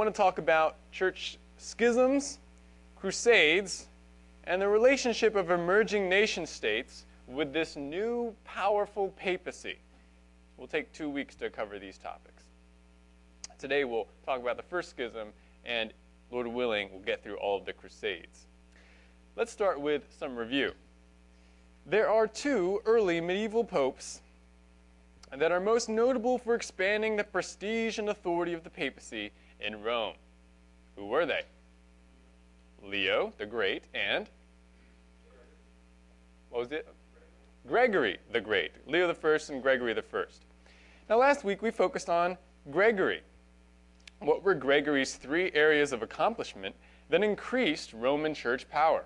want to talk about church schisms, crusades, and the relationship of emerging nation states with this new powerful papacy. We'll take 2 weeks to cover these topics. Today we'll talk about the first schism, and Lord willing, we'll get through all of the crusades. Let's start with some review. There are 2 early medieval popes that are most notable for expanding the prestige and authority of the papacy in Rome. Who were they? Leo the Great and what was it? Gregory the Great. Leo the First and Gregory the First. Now last week we focused on Gregory. What were Gregory's 3 areas of accomplishment that increased Roman church power?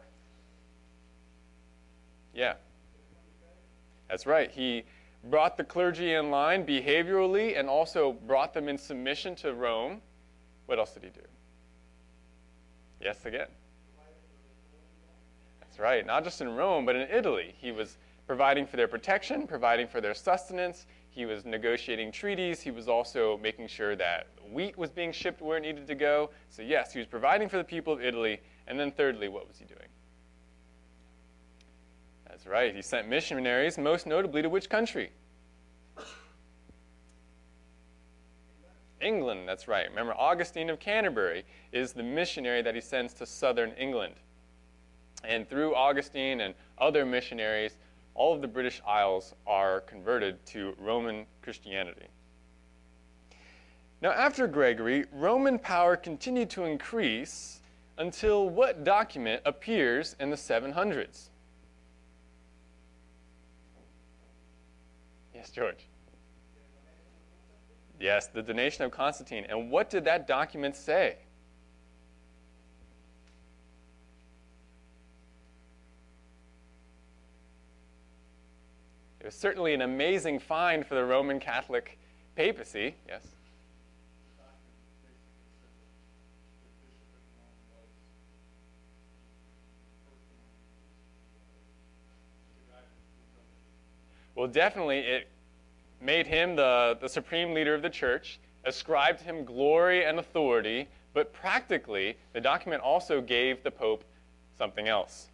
Yeah. That's right. He brought the clergy in line behaviorally and also brought them in submission to Rome. What else did he do? Yes, again. That's right. Not just in Rome, but in Italy. He was providing for their protection, providing for their sustenance. He was negotiating treaties. He was also making sure that wheat was being shipped where it needed to go. So yes, he was providing for the people of Italy. And then thirdly, what was he doing? That's right. He sent missionaries, most notably to which country? England, that's right. Remember, Augustine of Canterbury is the missionary that he sends to southern England. And through Augustine and other missionaries, all of the British Isles are converted to Roman Christianity. Now, after Gregory, Roman power continued to increase until what document appears in the 700s? Yes, George. Yes, the donation of Constantine. And what did that document say? It was certainly an amazing find for the Roman Catholic papacy. Yes? Well, definitely it made him the supreme leader of the church, ascribed him glory and authority, but practically the document also gave the Pope something else.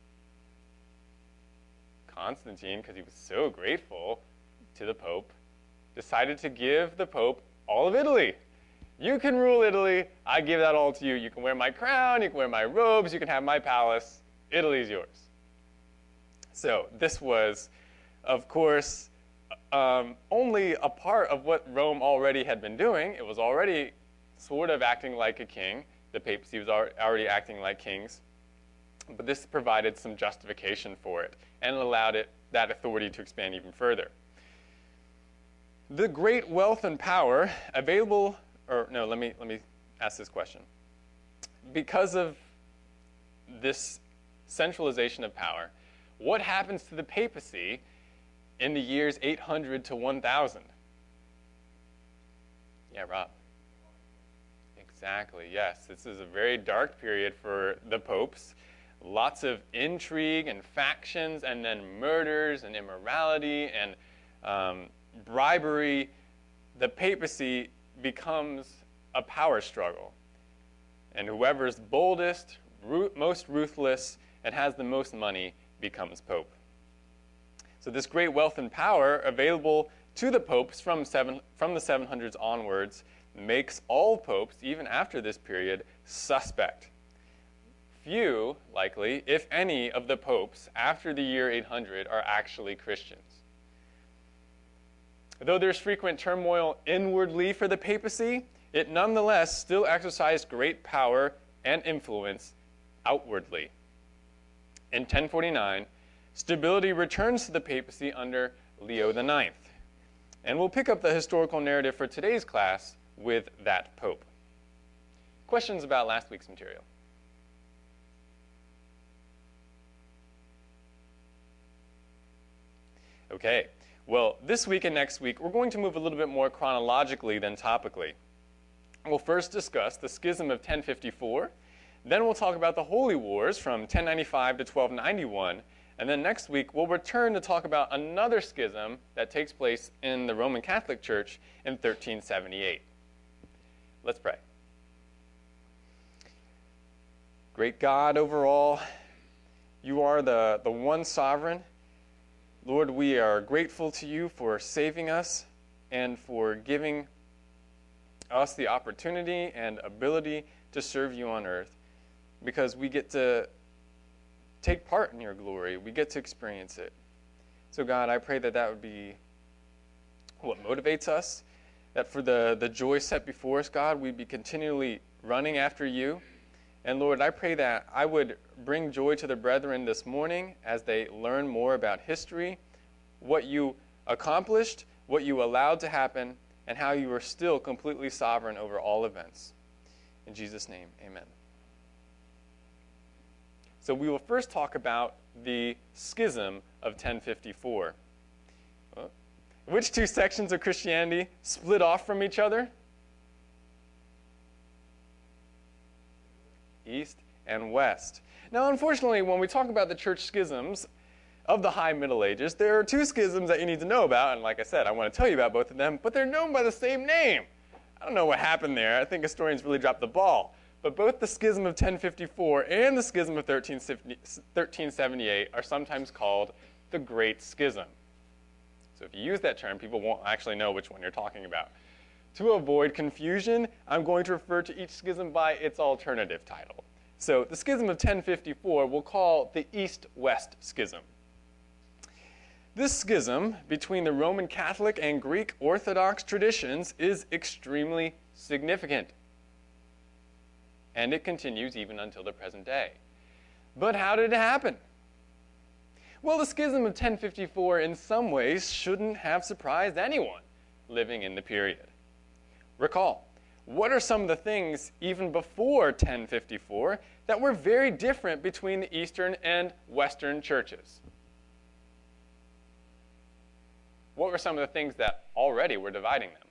Constantine, because he was so grateful to the Pope, decided to give the Pope all of Italy. You can rule Italy. I give that all to you. You can wear my crown. You can wear my robes. You can have my palace. Italy's yours. So this was, of course, only a part of what Rome already had been doing. It was already sort of acting like a king. The papacy was already acting like kings. But this provided some justification for it and allowed that authority to expand even further. The great wealth and power available, or no, let me ask this question. Because of this centralization of power, what happens to the papacy in the years 800 to 1000? Yeah, Rob. Exactly, yes. This is a very dark period for the popes. Lots of intrigue and factions, and then murders and immorality and bribery. The papacy becomes a power struggle. And whoever's boldest, most ruthless, and has the most money becomes pope. So this great wealth and power available to the popes from the 700s onwards makes all popes, even after this period, suspect. Few, likely, if any, of the popes after the year 800 are actually Christians. Though there's frequent turmoil inwardly for the papacy, it nonetheless still exercised great power and influence outwardly. In 1049, stability returns to the papacy under Leo IX. And we'll pick up the historical narrative for today's class with that pope. Questions about last week's material? Okay, well, this week and next week, we're going to move a little bit more chronologically than topically. We'll first discuss the Schism of 1054, then we'll talk about the Holy Wars from 1095 to 1291, and then next week, we'll return to talk about another schism that takes place in the Roman Catholic Church in 1378. Let's pray. Great God over all, you are the one sovereign. Lord, we are grateful to you for saving us and for giving us the opportunity and ability to serve you on earth, because we get to take part in your glory. We get to experience it. So God, I pray that that would be what motivates us, that for the joy set before us, God, we'd be continually running after you. And Lord, I pray that I would bring joy to the brethren this morning as they learn more about history, what you accomplished, what you allowed to happen, and how you are still completely sovereign over all events. In Jesus' name, amen. So we will first talk about the schism of 1054. Which two sections of Christianity split off from each other? East and West. Now, unfortunately, when we talk about the church schisms of the High Middle Ages, there are two schisms that you need to know about, and like I said, I want to tell you about both of them, but they're known by the same name. I don't know what happened there. I think historians really dropped the ball. But both the schism of 1054 and the schism of 1378 are sometimes called the Great Schism. So if you use that term, people won't actually know which one you're talking about. To avoid confusion, I'm going to refer to each schism by its alternative title. So the schism of 1054 we'll call the East-West Schism. This schism between the Roman Catholic and Greek Orthodox traditions is extremely significant. And it continues even until the present day. But how did it happen? Well, the schism of 1054 in some ways shouldn't have surprised anyone living in the period. Recall, what are some of the things even before 1054 that were very different between the Eastern and Western churches? What were some of the things that already were dividing them?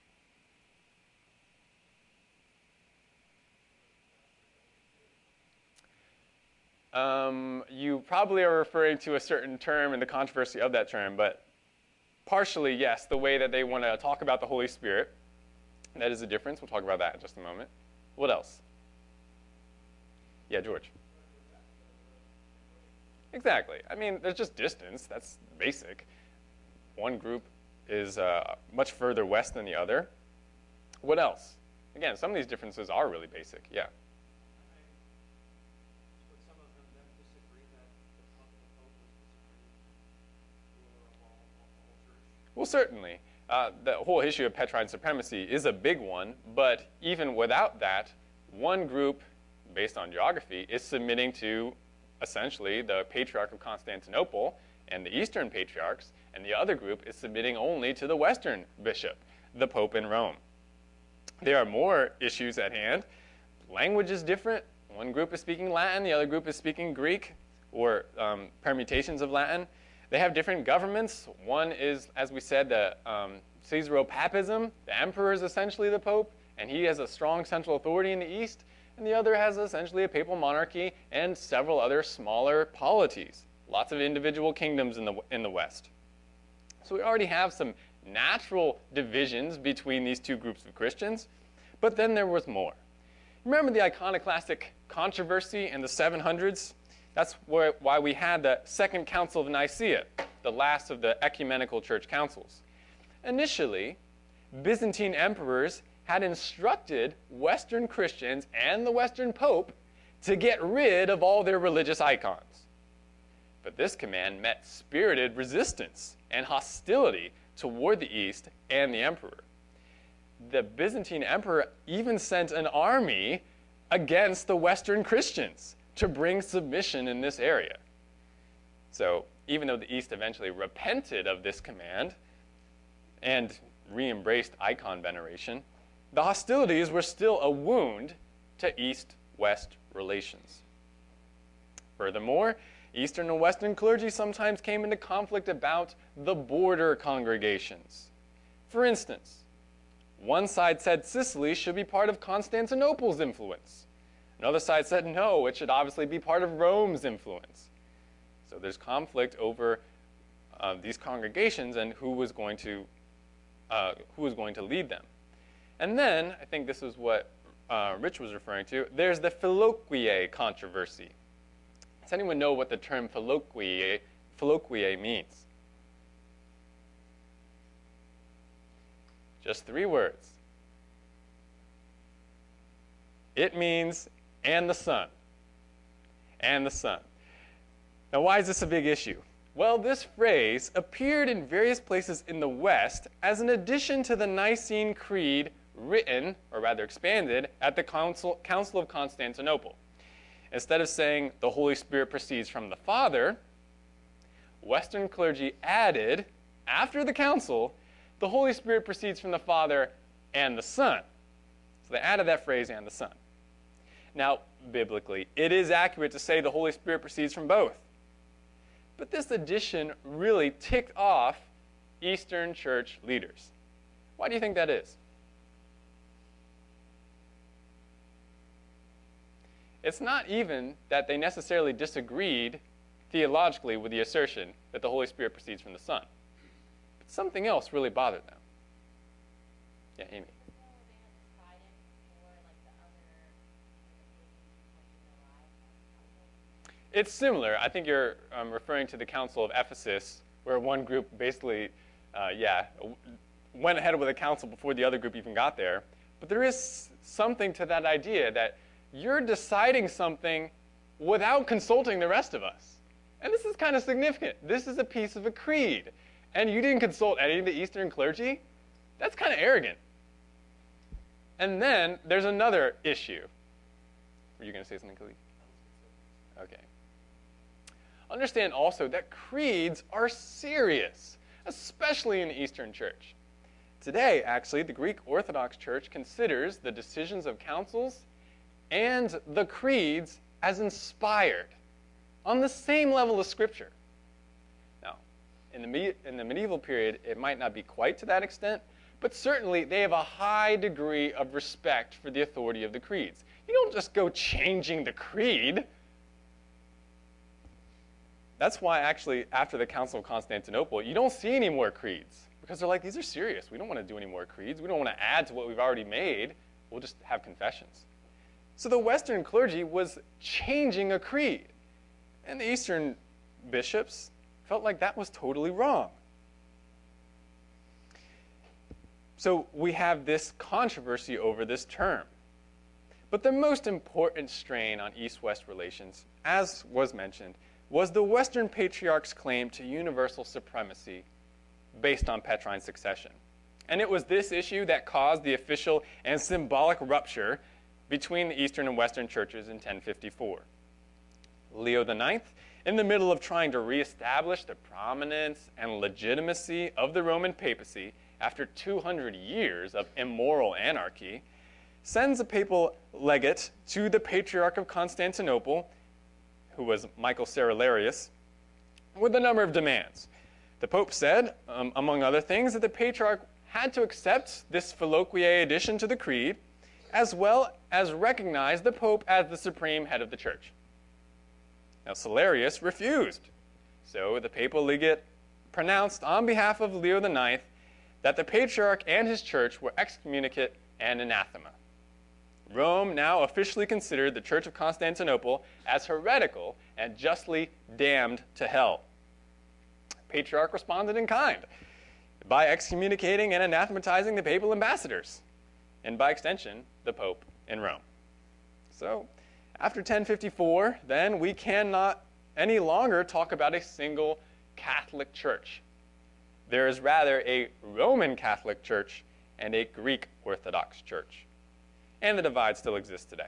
You probably are referring to a certain term and the controversy of that term, but partially, yes, the way that they want to talk about the Holy Spirit. That is a difference. We'll talk about that in just a moment. What else? Yeah, George. Exactly. I mean, there's just distance. That's basic. One group is much further west than the other. What else? Again, some of these differences are really basic. Yeah. Well, certainly. The whole issue of Petrine supremacy is a big one, but even without that, one group, based on geography, is submitting to essentially the Patriarch of Constantinople and the Eastern Patriarchs, and the other group is submitting only to the Western bishop, the Pope in Rome. There are more issues at hand. Language is different. One group is speaking Latin, the other group is speaking Greek, or permutations of Latin. They have different governments. One is, as we said, the Caesaropapism. The emperor is essentially the pope, and he has a strong central authority in the East. And the other has essentially a papal monarchy and several other smaller polities. Lots of individual kingdoms in the West. So we already have some natural divisions between these two groups of Christians, but then there was more. Remember the iconoclastic controversy in the 700s? That's why we had the Second Council of Nicaea, the last of the ecumenical church councils. Initially, Byzantine emperors had instructed Western Christians and the Western Pope to get rid of all their religious icons. But this command met spirited resistance and hostility toward the East and the emperor. The Byzantine emperor even sent an army against the Western Christians to bring submission in this area. So even though the East eventually repented of this command and re-embraced icon veneration, the hostilities were still a wound to East-West relations. Furthermore, Eastern and Western clergy sometimes came into conflict about the border congregations. For instance, one side said Sicily should be part of Constantinople's influence. Another side said no, it should obviously be part of Rome's influence. So there's conflict over these congregations and who was going to lead them. And then, I think this is what Rich was referring to, there's the Philoquiae controversy. Does anyone know what the term Philoquiae means? Just 3 words. It means, and the Son. And the Son. Now, why is this a big issue? Well, this phrase appeared in various places in the West as an addition to the Nicene Creed written, or rather expanded, at the Council of Constantinople. Instead of saying the Holy Spirit proceeds from the Father, Western clergy added, after the council, the Holy Spirit proceeds from the Father and the Son. So they added that phrase, and the Son. Now, biblically, it is accurate to say the Holy Spirit proceeds from both. But this addition really ticked off Eastern Church leaders. Why do you think that is? It's not even that they necessarily disagreed theologically with the assertion that the Holy Spirit proceeds from the Son. But something else really bothered them. Yeah, Amy. It's similar. I think you're referring to the Council of Ephesus, where one group basically, went ahead with a council before the other group even got there. But there is something to that idea that you're deciding something without consulting the rest of us. And this is kind of significant. This is a piece of a creed. And you didn't consult any of the Eastern clergy? That's kind of arrogant. And then there's another issue. Were you going to say something, Khalid? Okay. Understand also that creeds are serious, especially in the Eastern Church. Today, actually, the Greek Orthodox Church considers the decisions of councils and the creeds as inspired, on the same level as Scripture. Now, in the medieval period, it might not be quite to that extent, but certainly they have a high degree of respect for the authority of the creeds. You don't just go changing the creed. That's why, actually, after the Council of Constantinople, you don't see any more creeds. Because they're like, these are serious. We don't want to do any more creeds. We don't want to add to what we've already made. We'll just have confessions. So the Western clergy was changing a creed. And the Eastern bishops felt like that was totally wrong. So we have this controversy over this term. But the most important strain on East-West relations, as was mentioned, was the Western Patriarch's claim to universal supremacy based on Petrine succession. And it was this issue that caused the official and symbolic rupture between the Eastern and Western churches in 1054. Leo IX, in the middle of trying to reestablish the prominence and legitimacy of the Roman papacy after 200 years of immoral anarchy, sends a papal legate to the Patriarch of Constantinople, who was Michael Cerularius, with a number of demands. The Pope said, among other things, that the Patriarch had to accept this Philoquiae addition to the Creed, as well as recognize the Pope as the supreme head of the Church. Now, Cerularius refused. So the papal legate pronounced on behalf of Leo IX that the Patriarch and his Church were excommunicate and anathema. Rome now officially considered the Church of Constantinople as heretical and justly damned to hell. Patriarch responded in kind by excommunicating and anathematizing the papal ambassadors, and by extension, the Pope in Rome. So, after 1054, then, we cannot any longer talk about a single Catholic Church. There is rather a Roman Catholic Church and a Greek Orthodox Church. And the divide still exists today.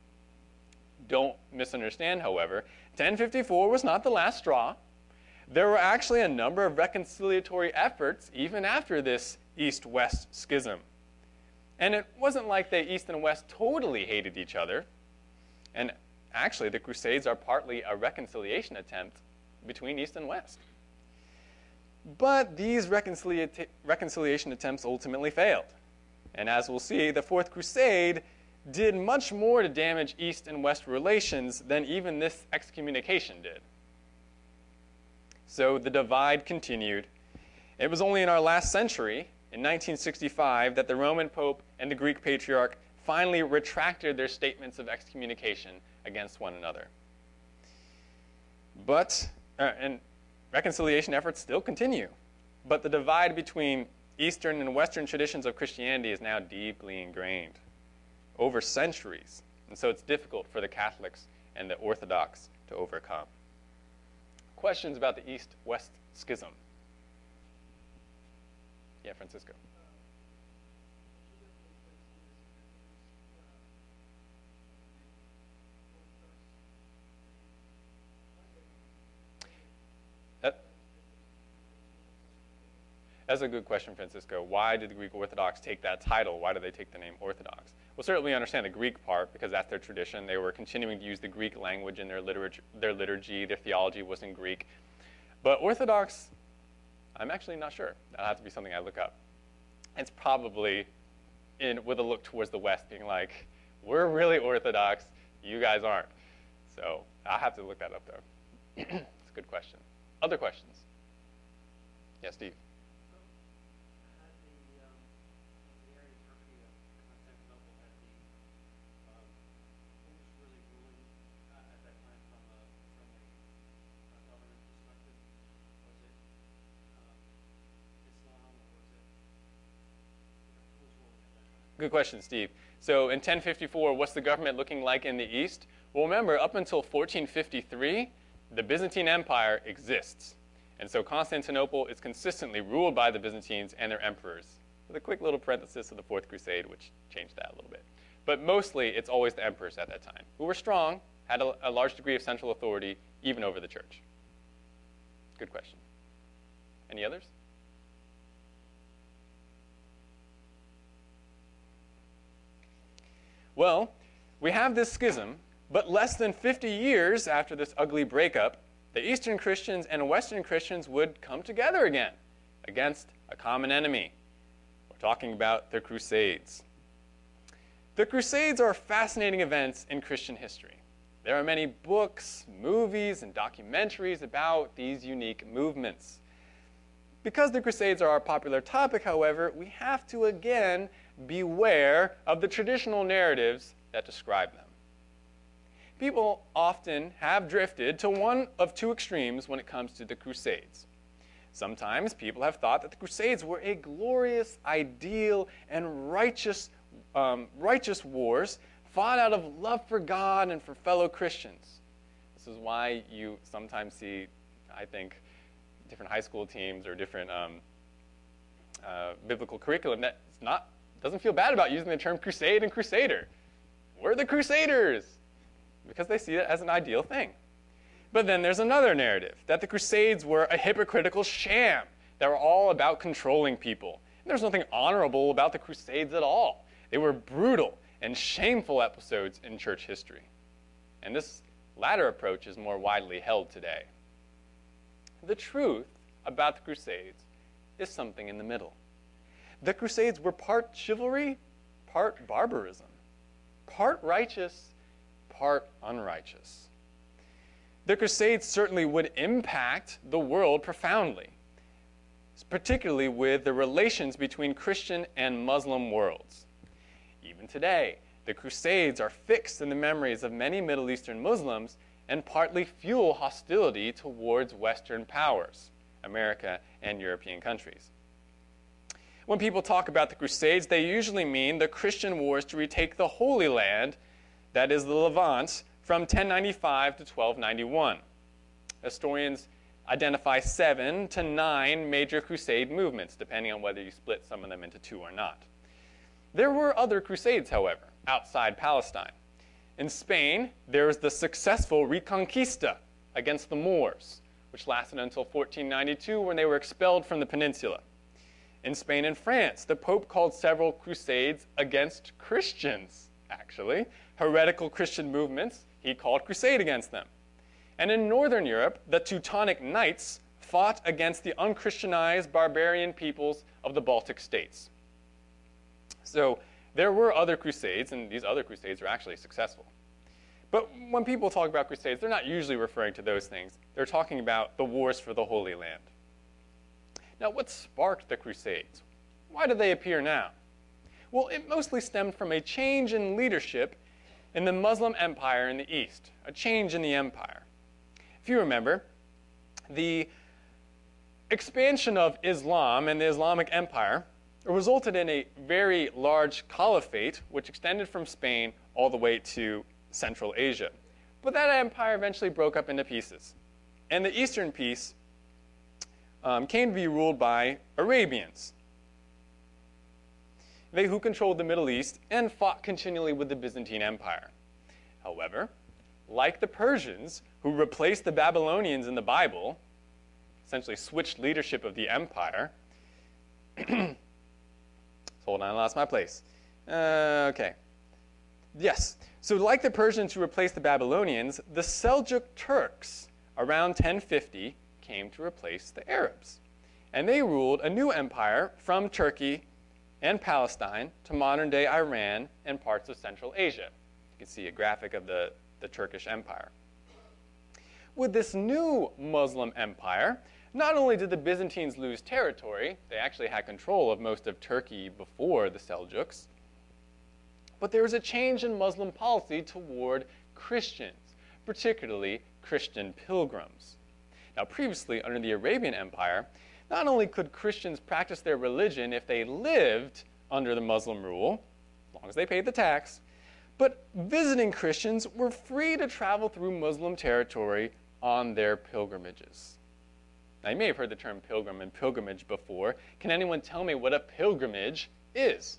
Don't misunderstand, however, 1054 was not the last straw. There were actually a number of reconciliatory efforts even after this East-West schism. And it wasn't like the East and West totally hated each other. And actually, the Crusades are partly a reconciliation attempt between East and West. But these reconciliation attempts ultimately failed. And as we'll see, the Fourth Crusade did much more to damage East and West relations than even this excommunication did. So the divide continued. It was only in our last century, in 1965, that the Roman Pope and the Greek Patriarch finally retracted their statements of excommunication against one another. And reconciliation efforts still continue. But the divide between Eastern and Western traditions of Christianity is now deeply ingrained over centuries. And so it's difficult for the Catholics and the Orthodox to overcome. Questions about the East-West schism? Yeah, Francisco. That's a good question, Francisco. Why did the Greek Orthodox take that title? Why did they take the name Orthodox? Well, certainly we understand the Greek part because that's their tradition. They were continuing to use the Greek language in their liturgy, their theology was in Greek. But Orthodox, I'm actually not sure. That'll have to be something I look up. It's probably with a look towards the West, being like, we're really Orthodox, you guys aren't. So I'll have to look that up, though. It's a good question. Other questions? Yeah, Steve. Good question, Steve. So in 1054, what's the government looking like in the East? Well, remember, up until 1453, the Byzantine Empire exists. And so Constantinople is consistently ruled by the Byzantines and their emperors, with a quick little parenthesis of the Fourth Crusade, which changed that a little bit. But mostly, it's always the emperors at that time, who were strong, had a large degree of central authority, even over the church. Good question. Any others? Well, we have this schism, but less than 50 years after this ugly breakup, the Eastern Christians and Western Christians would come together again against a common enemy. We're talking about the Crusades. The Crusades are fascinating events in Christian history. There are many books, movies, and documentaries about these unique movements. Because the Crusades are our popular topic, however, we have to again beware of the traditional narratives that describe them. People often have drifted to one of two extremes when it comes to the Crusades. Sometimes people have thought that the Crusades were a glorious, ideal, and righteous wars fought out of love for God and for fellow Christians. This is why you sometimes see, I think, different high school teams or different biblical curriculum that doesn't feel bad about using the term crusade and crusader. We're the crusaders, because they see it as an ideal thing. But then there's another narrative, that the Crusades were a hypocritical sham, that were all about controlling people. And there's nothing honorable about the Crusades at all. They were brutal and shameful episodes in church history. And this latter approach is more widely held today. The truth about the Crusades is something in the middle. The Crusades were part chivalry, part barbarism, part righteous, part unrighteous. The Crusades certainly would impact the world profoundly, particularly with the relations between Christian and Muslim worlds. Even today, the Crusades are fixed in the memories of many Middle Eastern Muslims and partly fuel hostility towards Western powers, America and European countries. When people talk about the Crusades, they usually mean the Christian wars to retake the Holy Land, that is the Levant, from 1095 to 1291. Historians identify 7 to 9 major crusade movements, depending on whether you split some of them into 2 or not. There were other crusades, however, outside Palestine. In Spain, there was the successful Reconquista against the Moors, which lasted until 1492 when they were expelled from the peninsula. In Spain and France, the Pope called several crusades against Christians, actually. Heretical Christian movements, he called crusade against them. And in Northern Europe, the Teutonic Knights fought against the unchristianized barbarian peoples of the Baltic states. So there were other crusades, and these other crusades were actually successful. But when people talk about crusades, they're not usually referring to those things. They're talking about the wars for the Holy Land. Now, what sparked the Crusades? Why do they appear now? Well, it mostly stemmed from a change in leadership in the Muslim empire in the East, a change in the empire. If you remember, the expansion of Islam and the Islamic Empire resulted in a very large caliphate, which extended from Spain all the way to Central Asia. But that empire eventually broke up into pieces. And the eastern piece came to be ruled by Arabians, they who controlled the Middle East and fought continually with the Byzantine Empire. However, like the Persians, who replaced the Babylonians in the Bible, essentially switched leadership of the empire. Hold on, I lost my place. Okay. Yes. So like the Persians who replaced the Babylonians, the Seljuk Turks around 1050 came to replace the Arabs. And they ruled a new empire from Turkey and Palestine to modern-day Iran and parts of Central Asia. You can see a graphic of the Turkish Empire. With this new Muslim empire, not only did the Byzantines lose territory, they actually had control of most of Turkey before the Seljuks, but there was a change in Muslim policy toward Christians, particularly Christian pilgrims. Now, previously, under the Arabian Empire, not only could Christians practice their religion if they lived under the Muslim rule, as long as they paid the tax, but visiting Christians were free to travel through Muslim territory on their pilgrimages. Now, you may have heard the term pilgrim and pilgrimage before. Can anyone tell me what a pilgrimage is?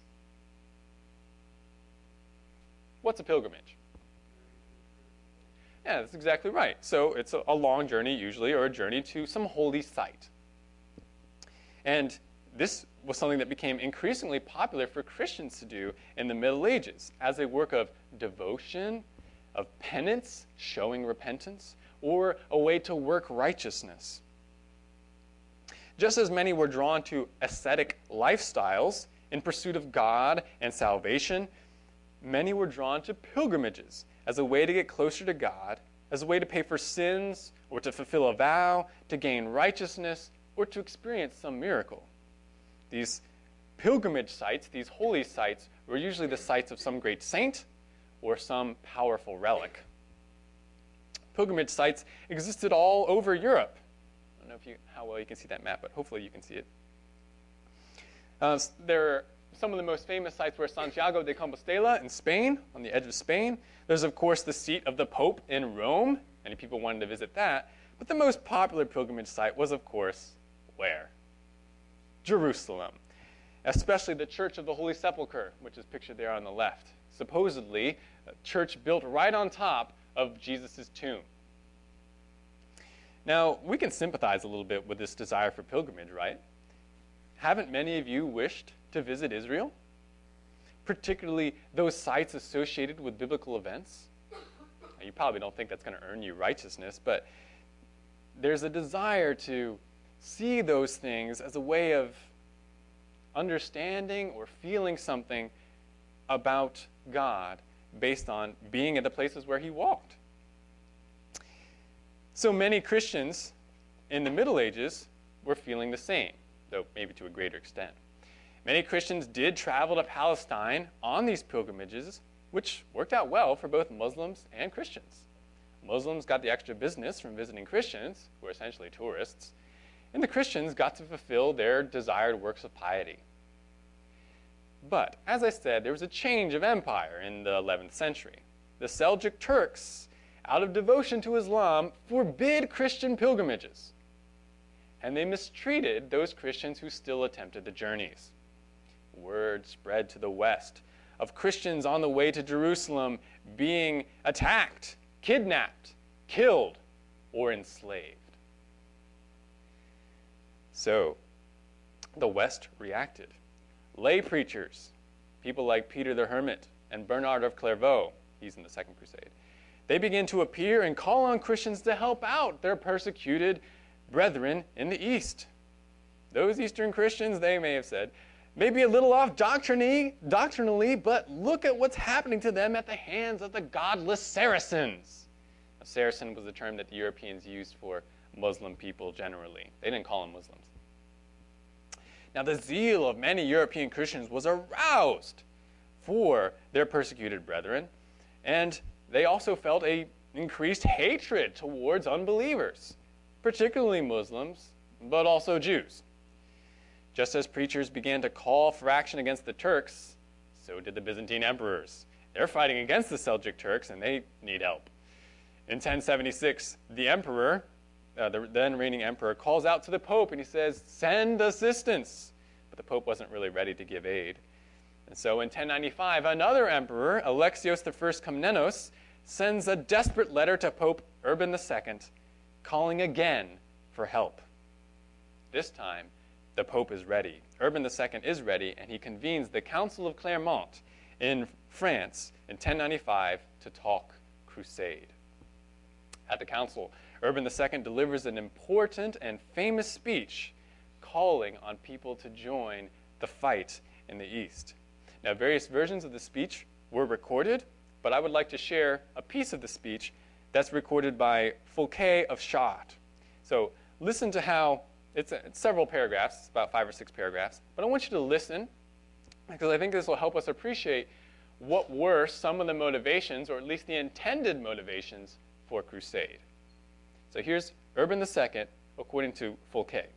What's a pilgrimage? Yeah, that's exactly right. So it's a long journey usually, or a journey to some holy site. And this was something that became increasingly popular for Christians to do in the Middle Ages as a work of devotion, of penance, showing repentance, or a way to work righteousness. Just as many were drawn to ascetic lifestyles in pursuit of God and salvation, many were drawn to pilgrimages as a way to get closer to God, as a way to pay for sins, or to fulfill a vow, to gain righteousness, or to experience some miracle. These pilgrimage sites, these holy sites, were usually the sites of some great saint or some powerful relic. Pilgrimage sites existed all over Europe. I don't know how well you can see that map, but hopefully you can see it. Some of the most famous sites were Santiago de Compostela in Spain, on the edge of Spain. There's, of course, the seat of the Pope in Rome. Many people wanted to visit that. But the most popular pilgrimage site was, of course, where? Jerusalem, especially the Church of the Holy Sepulchre, which is pictured there on the left. Supposedly, a church built right on top of Jesus' tomb. Now, we can sympathize a little bit with this desire for pilgrimage, right? Haven't many of you wished to visit Israel? Particularly those sites associated with biblical events? Now, you probably don't think that's going to earn you righteousness, but there's a desire to see those things as a way of understanding or feeling something about God based on being at the places where he walked. So many Christians in the Middle Ages were feeling the same, though maybe to a greater extent. Many Christians did travel to Palestine on these pilgrimages, which worked out well for both Muslims and Christians. Muslims got the extra business from visiting Christians, who were essentially tourists, and the Christians got to fulfill their desired works of piety. But, as I said, there was a change of empire in the 11th century. The Seljuk Turks, out of devotion to Islam, forbid Christian pilgrimages. And they mistreated those Christians who still attempted the journeys. Word spread to the west of Christians on the way to Jerusalem being attacked, kidnapped, killed, or enslaved. So, the West reacted. Lay preachers, people like Peter the Hermit and Bernard of Clairvaux, he's in the Second Crusade, they began to appear and call on Christians to help out their persecuted brethren in the East. Those Eastern Christians, they may have said, may be a little off doctrinally, but look at what's happening to them at the hands of the godless Saracens. A Saracen was a term that the Europeans used for Muslim people generally. They didn't call them Muslims. Now the zeal of many European Christians was aroused for their persecuted brethren, and they also felt an increased hatred towards unbelievers, particularly Muslims, but also Jews. Just as preachers began to call for action against the Turks, so did the Byzantine emperors. They're fighting against the Seljuk Turks, and they need help. In 1076, the emperor, the then reigning emperor, calls out to the Pope, and he says, "Send assistance." But the Pope wasn't really ready to give aid. And so in 1095, another emperor, Alexios I Komnenos, sends a desperate letter to Pope Urban II, calling again for help. This time, the Pope is ready. Urban II is ready, and he convenes the Council of Clermont in France in 1095 to talk crusade. At the council, Urban II delivers an important and famous speech calling on people to join the fight in the East. Now, various versions of the speech were recorded, but I would like to share a piece of the speech that's recorded by Fouquet of Chartres. So listen to how, it's several paragraphs, it's about 5 or 6 paragraphs, but I want you to listen because I think this will help us appreciate what were some of the motivations, or at least the intended motivations, for crusade. So here's Urban II, according to Fouquet.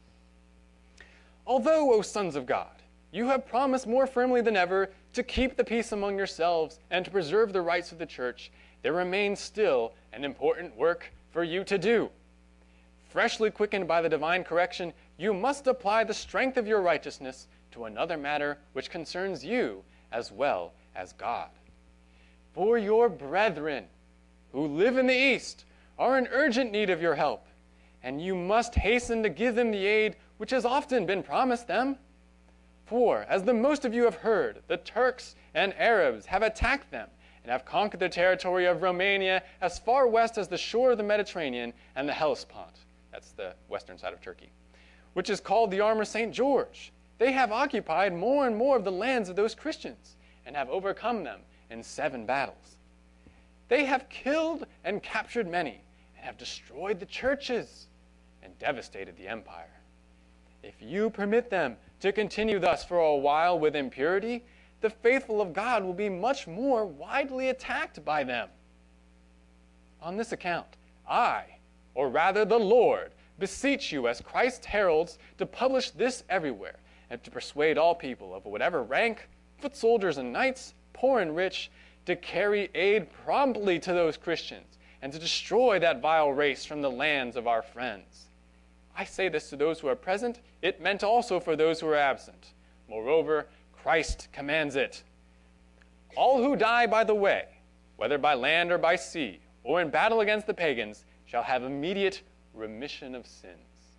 "Although, O sons of God, you have promised more firmly than ever to keep the peace among yourselves and to preserve the rights of the church, there remains still an important work for you to do. Freshly quickened by the divine correction, you must apply the strength of your righteousness to another matter which concerns you as well as God. For your brethren who live in the East are in urgent need of your help, and you must hasten to give them the aid which has often been promised them. For, as the most of you have heard, the Turks and Arabs have attacked them and have conquered the territory of Romania as far west as the shore of the Mediterranean and the Hellespont," that's the western side of Turkey, "which is called the arm of St. George. They have occupied more and more of the lands of those Christians and have overcome them in 7 battles. They have killed and captured many and have destroyed the churches and devastated the empire. If you permit them to continue thus for a while with impurity, the faithful of God will be much more widely attacked by them. On this account, I, or rather the Lord, beseech you as Christ's heralds to publish this everywhere and to persuade all people of whatever rank, foot soldiers and knights, poor and rich, to carry aid promptly to those Christians and to destroy that vile race from the lands of our friends. I say this to those who are present. It meant also for those who are absent. Moreover, Christ commands it. All who die by the way, whether by land or by sea, or in battle against the pagans, shall have immediate remission of sins.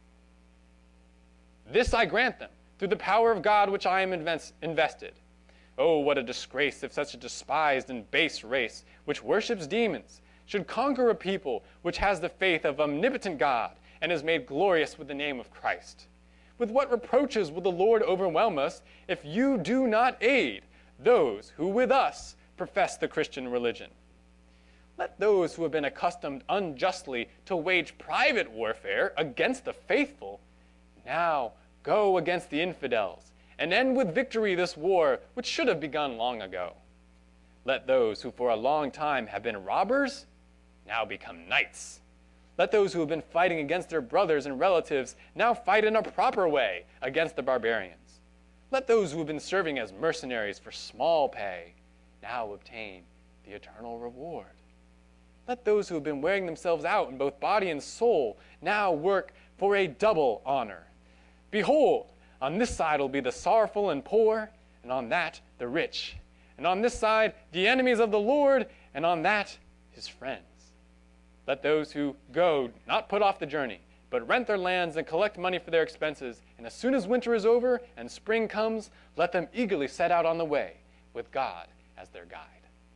This I grant them, through the power of God which I am invested. Oh, what a disgrace if such a despised and base race, which worships demons, should conquer a people which has the faith of omnipotent God and is made glorious with the name of Christ. With what reproaches will the Lord overwhelm us if you do not aid those who with us profess the Christian religion? Let those who have been accustomed unjustly to wage private warfare against the faithful now go against the infidels and end with victory this war which should have begun long ago. Let those who for a long time have been robbers now become knights. Let those who have been fighting against their brothers and relatives now fight in a proper way against the barbarians. Let those who have been serving as mercenaries for small pay now obtain the eternal reward. Let those who have been wearing themselves out in both body and soul now work for a double honor. Behold, on this side will be the sorrowful and poor, and on that the rich. And on this side the enemies of the Lord, and on that his friends. Let those who go not put off the journey, but rent their lands and collect money for their expenses. And as soon as winter is over and spring comes, let them eagerly set out on the way with God as their guide.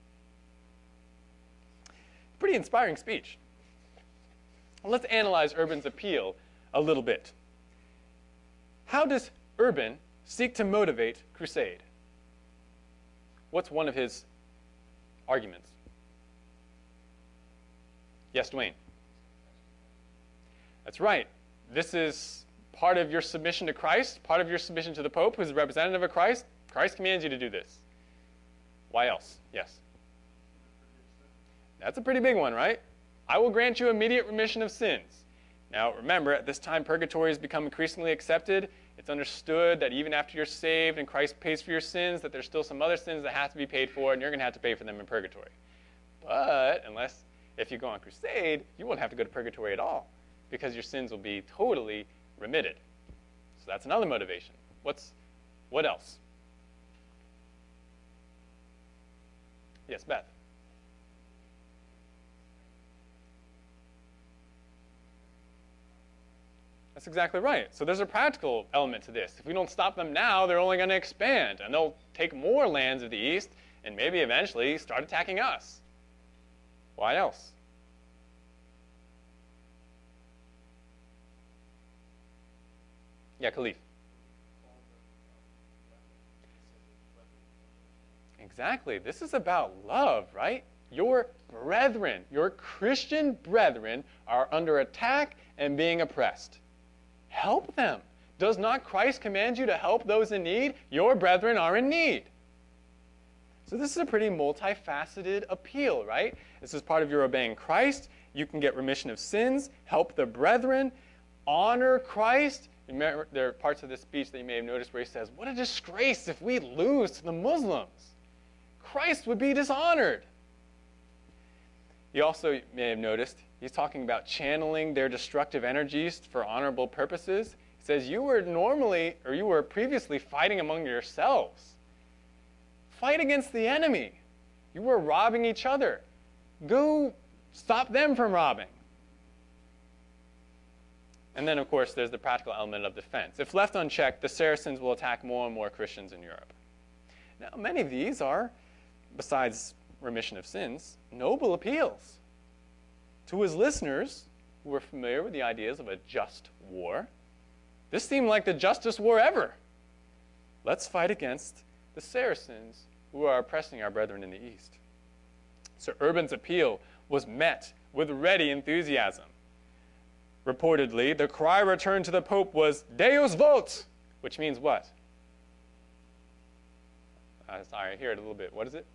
Pretty inspiring speech. Let's analyze Urban's appeal a little bit. How does Urban seek to motivate crusade? What's one of his arguments? Yes, Dwayne. That's right. This is part of your submission to Christ, part of your submission to the Pope, who's the representative of Christ, Christ commands you to do this. Why else? Yes? That's a pretty big one, right? I will grant you immediate remission of sins. Now, remember, at this time, purgatory has become increasingly accepted. It's understood that even after you're saved and Christ pays for your sins, that there's still some other sins that have to be paid for, and you're going to have to pay for them in purgatory. But if you go on crusade, you won't have to go to purgatory at all, because your sins will be totally remitted. So that's another motivation. What else? Yes, Beth. That's exactly right. So there's a practical element to this. If we don't stop them now, they're only going to expand, and they'll take more lands of the East and maybe eventually start attacking us. Why else? Yeah, Khalif. Exactly. This is about love, right? Your brethren, your Christian brethren are under attack and being oppressed. Help them. Does not Christ command you to help those in need? Your brethren are in need. So this is a pretty multifaceted appeal, right? This is part of your obeying Christ. You can get remission of sins, help the brethren, honor Christ. Remember, there are parts of this speech that you may have noticed where he says, what a disgrace if we lose to the Muslims. Christ would be dishonored. You also may have noticed he's talking about channeling their destructive energies for honorable purposes. He says, you were previously fighting among yourselves. Fight against the enemy. You were robbing each other. Go stop them from robbing. And then, of course, there's the practical element of defense. If left unchecked, the Saracens will attack more and more Christians in Europe. Now, many of these are, besides remission of sins, noble appeals. To his listeners, who were familiar with the ideas of a just war, this seemed like the justest war ever. Let's fight against the Saracens who are oppressing our brethren in the East. Sir Urban's appeal was met with ready enthusiasm. Reportedly, the cry returned to the Pope was Deus vult, which means what? Sorry, I hear it a little bit. What is it?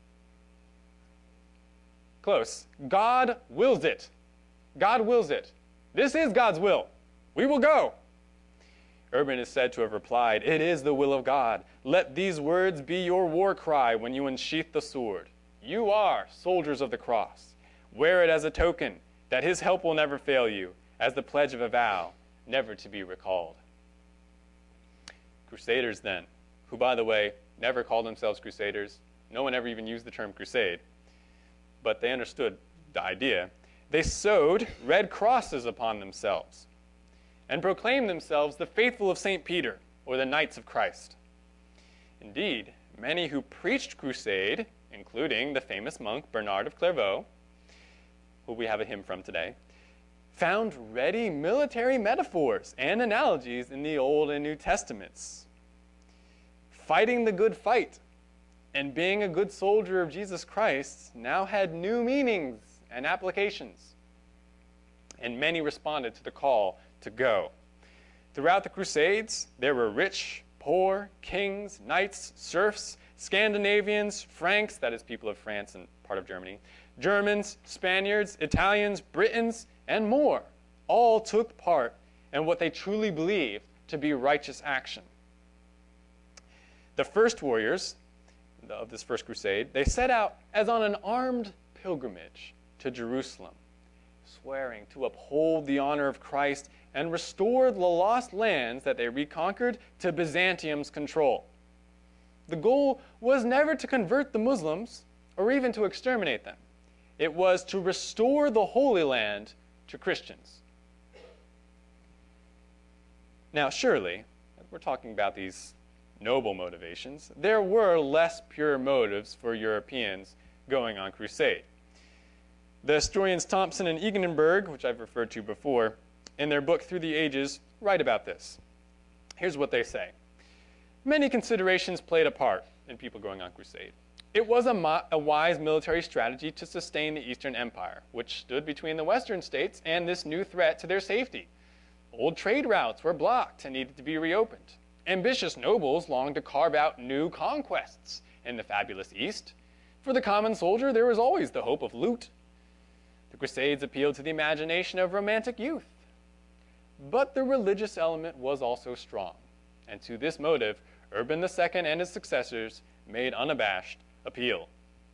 Close. God wills it. God wills it. This is God's will. We will go. Urban is said to have replied, it is the will of God. Let these words be your war cry when you unsheath the sword. You are soldiers of the cross. Wear it as a token that his help will never fail you, as the pledge of a vow, never to be recalled. Crusaders then, who, by the way, never called themselves crusaders. No one ever even used the term crusade, but they understood the idea. They sewed red crosses upon themselves and proclaimed themselves the faithful of St. Peter, or the Knights of Christ. Indeed, many who preached crusade, including the famous monk Bernard of Clairvaux, who we have a hymn from today, found ready military metaphors and analogies in the Old and New Testaments. Fighting the good fight and being a good soldier of Jesus Christ now had new meanings and applications, and many responded to the call to go. Throughout the Crusades, there were rich, poor, kings, knights, serfs, Scandinavians, Franks, that is people of France and part of Germany, Germans, Spaniards, Italians, Britons, and more, all took part in what they truly believed to be righteous action. The first warriors of this first crusade, they set out as on an armed pilgrimage to Jerusalem, swearing to uphold the honor of Christ and restore the lost lands that they reconquered to Byzantium's control. The goal was never to convert the Muslims or even to exterminate them. It was to restore the Holy Land to Christians. Now, surely, we're talking about these noble motivations. There were less pure motives for Europeans going on crusade. The historians Thompson and Egenenberg, which I've referred to before, in their book Through the Ages, write about this. Here's what they say. Many considerations played a part in people going on crusade. It was a wise military strategy to sustain the Eastern Empire, which stood between the Western states and this new threat to their safety. Old trade routes were blocked and needed to be reopened. Ambitious nobles longed to carve out new conquests in the fabulous East. For the common soldier, there was always the hope of loot. The Crusades appealed to the imagination of romantic youth. But the religious element was also strong, and to this motive, Urban II and his successors made unabashed appeal.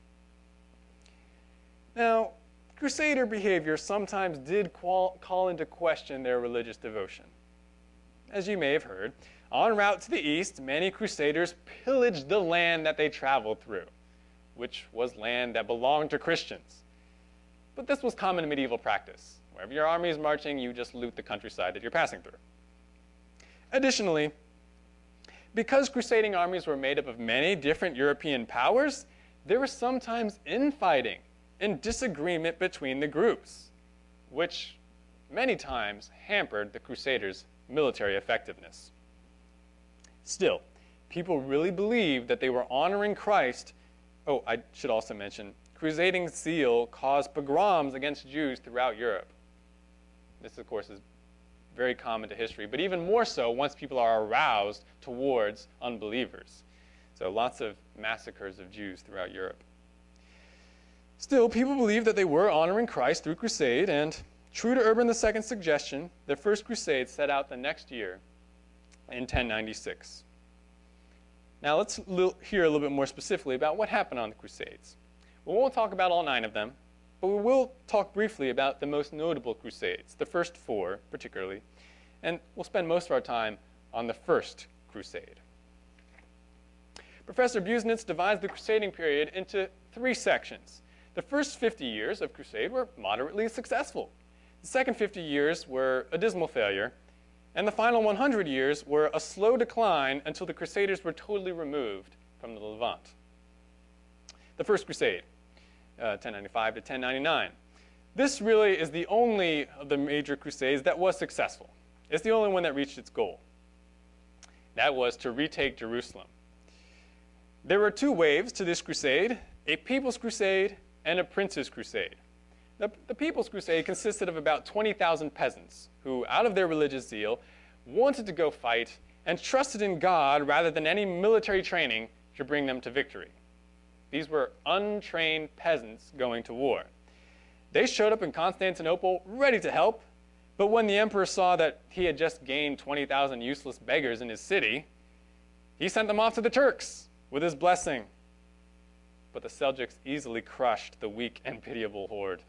Now, Crusader behavior sometimes did call into question their religious devotion. As you may have heard, en route to the east, many Crusaders pillaged the land that they traveled through, which was land that belonged to Christians. But this was common medieval practice. Wherever your army is marching, you just loot the countryside that you're passing through. Additionally, because crusading armies were made up of many different European powers, there was sometimes infighting and disagreement between the groups, which many times hampered the Crusaders' military effectiveness. Still, people really believed that they were honoring Christ. Oh, I should also mention, crusading zeal caused pogroms against Jews throughout Europe. This, of course, is very common to history, but even more so once people are aroused towards unbelievers. So lots of massacres of Jews throughout Europe. Still, people believed that they were honoring Christ through crusade, and true to Urban II's suggestion, the First Crusade set out the next year in 1096. Now let's hear a little bit more specifically about what happened on the Crusades. We won't talk about all 9 of them, but we will talk briefly about the most notable Crusades, the first 4 particularly, and we'll spend most of our time on the First Crusade. Professor Busenitz divides the crusading period into 3 sections. The first 50 years of crusade were moderately successful. The second 50 years were a dismal failure, and the final 100 years were a slow decline until the Crusaders were totally removed from the Levant. The First Crusade, 1095 to 1099. This really is the only of the major crusades that was successful. It's the only one that reached its goal. That was to retake Jerusalem. There were 2 waves to this crusade, a People's Crusade and a Prince's Crusade. The People's Crusade consisted of about 20,000 peasants who, out of their religious zeal, wanted to go fight and trusted in God rather than any military training to bring them to victory. These were untrained peasants going to war. They showed up in Constantinople ready to help, but when the emperor saw that he had just gained 20,000 useless beggars in his city, he sent them off to the Turks with his blessing. But the Seljuks easily crushed the weak and pitiable horde.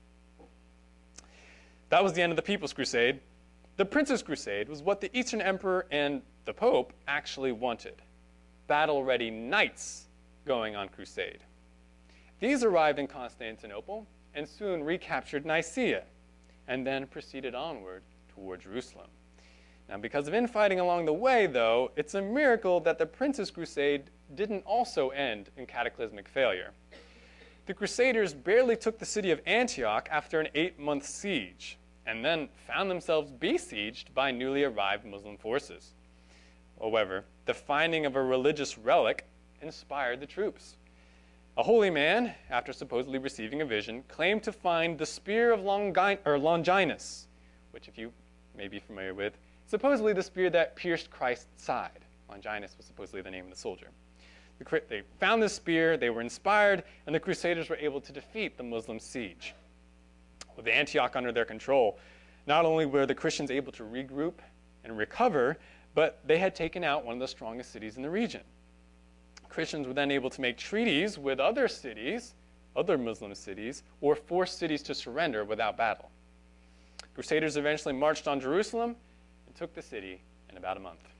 That was the end of the People's Crusade. The Prince's Crusade was what the Eastern Emperor and the Pope actually wanted. Battle-ready knights going on crusade. These arrived in Constantinople and soon recaptured Nicaea, and then proceeded onward toward Jerusalem. Now, because of infighting along the way, though, it's a miracle that the Prince's Crusade didn't also end in cataclysmic failure. The Crusaders barely took the city of Antioch after an 8-month siege, and then found themselves besieged by newly arrived Muslim forces. However, the finding of a religious relic inspired the troops. A holy man, after supposedly receiving a vision, claimed to find the spear of Longinus, which, if you may be familiar with, supposedly the spear that pierced Christ's side. Longinus was supposedly the name of the soldier. They found this spear, they were inspired, and the Crusaders were able to defeat the Muslim siege. With Antioch under their control, not only were the Christians able to regroup and recover, but they had taken out one of the strongest cities in the region. Christians were then able to make treaties with other cities, other Muslim cities, or force cities to surrender without battle. Crusaders eventually marched on Jerusalem and took the city in about a month.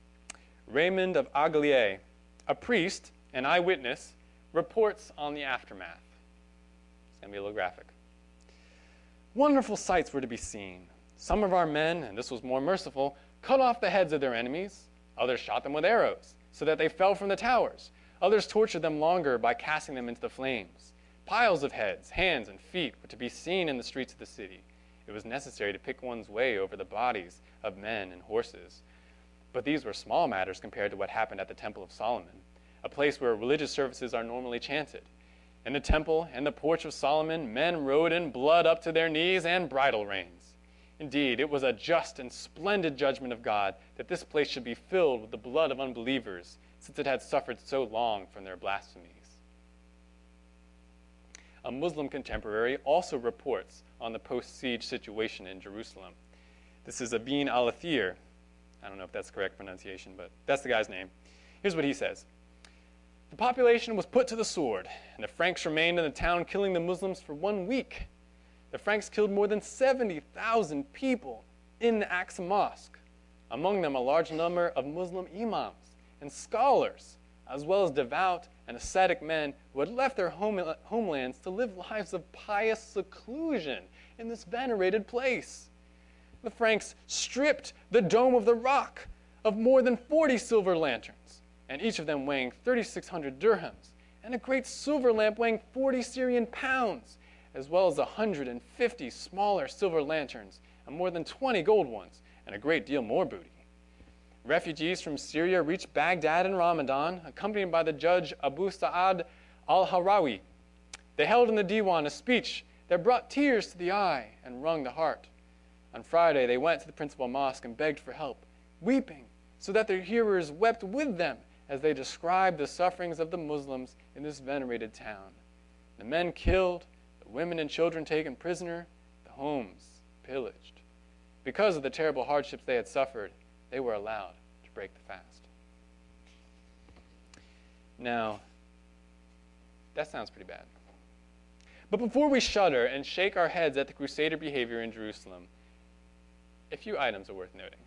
Raymond of Aglier, a priest, an eyewitness, reports on the aftermath. It's going to be a little graphic. Wonderful sights were to be seen. Some of our men, and this was more merciful, cut off the heads of their enemies. Others shot them with arrows, so that they fell from the towers. Others tortured them longer by casting them into the flames. Piles of heads, hands, and feet were to be seen in the streets of the city. It was necessary to pick one's way over the bodies of men and horses. But these were small matters compared to what happened at the Temple of Solomon, a place where religious services are normally chanted. In the temple and the porch of Solomon, men rode in blood up to their knees and bridle reins. Indeed, it was a just and splendid judgment of God that this place should be filled with the blood of unbelievers, since it had suffered so long from their blasphemies. A Muslim contemporary also reports on the post-siege situation in Jerusalem. This is Ibn al-Athir. I don't know if that's the correct pronunciation, but that's the guy's name. Here's what he says. The population was put to the sword, and the Franks remained in the town, killing the Muslims for 1 week. The Franks killed more than 70,000 people in the Aqsa Mosque, among them a large number of Muslim imams and scholars, as well as devout and ascetic men who had left their homelands to live lives of pious seclusion in this venerated place. The Franks stripped the Dome of the Rock of more than 40 silver lanterns, and each of them weighing 3,600 dirhams, and a great silver lamp weighing 40 Syrian pounds, as well as 150 smaller silver lanterns, and more than 20 gold ones, and a great deal more booty. Refugees from Syria reached Baghdad in Ramadan, accompanied by the judge Abu Sa'ad al-Harawi. They held in the Diwan a speech that brought tears to the eye and wrung the heart. On Friday, they went to the principal mosque and begged for help, weeping, so that their hearers wept with them as they described the sufferings of the Muslims in this venerated town. The men killed, the women and children taken prisoner, the homes pillaged. Because of the terrible hardships they had suffered, they were allowed to break the fast. Now, that sounds pretty bad. But before we shudder and shake our heads at the Crusader behavior in Jerusalem, a few items are worth noting.